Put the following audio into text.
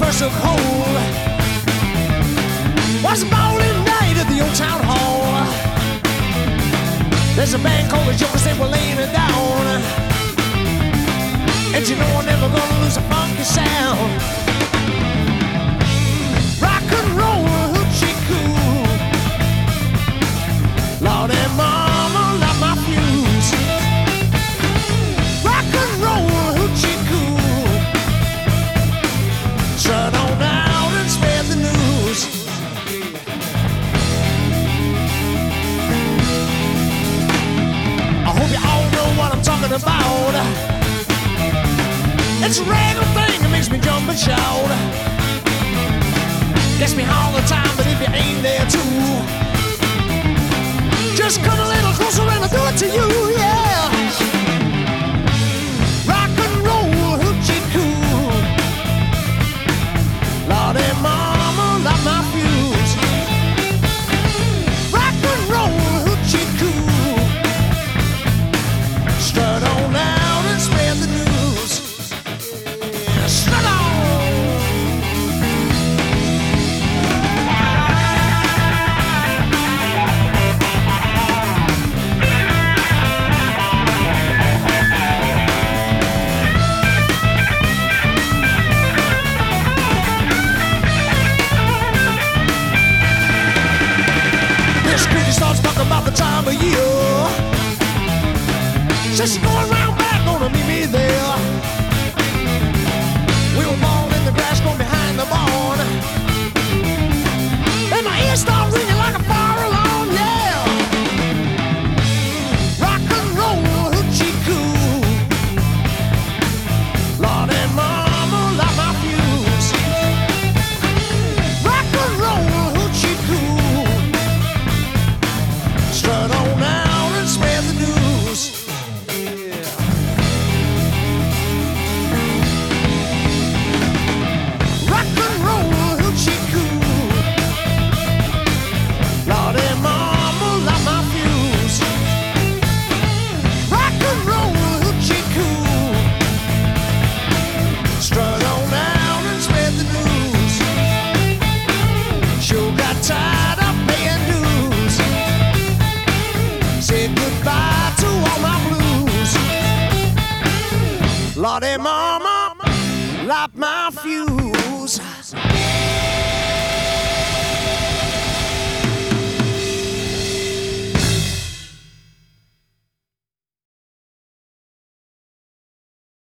first took hold was a ballin' night at the old town hall. There's a band called the Jokers, they were laying it down. And you know I'm never gonna lose a funky sound. Rock and roll, hoochie coo. Lord and mama, light my fuse. Rock and roll, hoochie coo. Shut on out and spread the news. I hope you all know what I'm talking about. It's a regular thing that makes me jump and shout. Gets me all the time, but if you ain't there too, just come a little closer and I'll do it to you, yeah. Rock and roll, hoochie coo. Lordy mama, light my fuse. Rock and roll, hoochie coo. Strut on out and spread the news. Yeah, strut on. This cookie starts talking about the time of year. Says she's going round back, gonna meet me there. We were born in the grass, going behind the barn. And my ears start ringing like a fire alarm, yeah. Rock and roll, hoochie coo. Lord and mama, light my fuse. Rock and roll, hoochie coo. Strut on out and spread the news. Rock and roll, hoochie coo. Lordy mama, light my fuse. Rock and roll, hoochie coo. Strut on out and spread the news. Sure got tired of paying dues. Said goodbye to all my blues. Lordy mama, light my fuse.